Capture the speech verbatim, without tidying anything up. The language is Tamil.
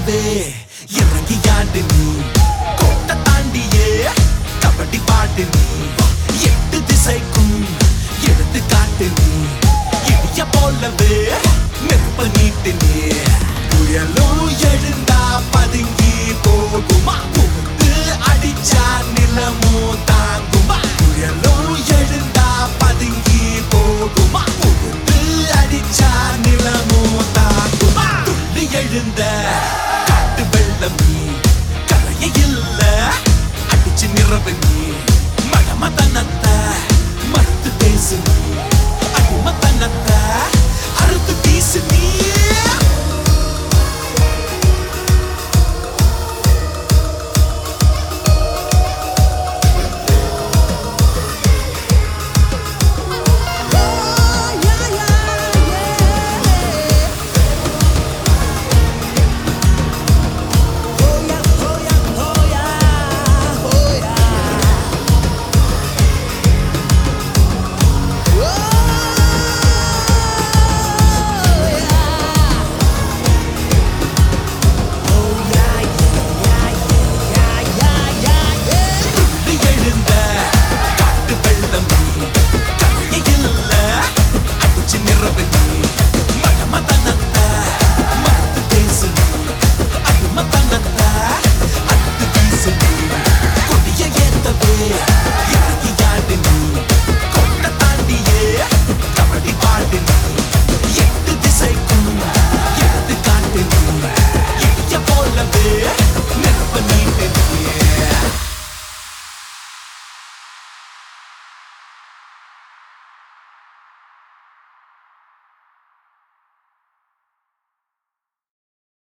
போலவே இறங்கி ஆடு நீ கோட்டை தாண்டியே கபடி பாடு நீ எட்டு திசைக்கும் எடுத்து காட்டு நீ இடிய போலவே நெருப்ப நீட்டு நீ புயலும் எழுந்தா பதுங்கி போகுமா புகுந்து அடிச்சா நிலமும் தாங்குமா புயலும் எழுந்தா பதுங்கி போகுமா புகுந்து அடிச்சா நிலம்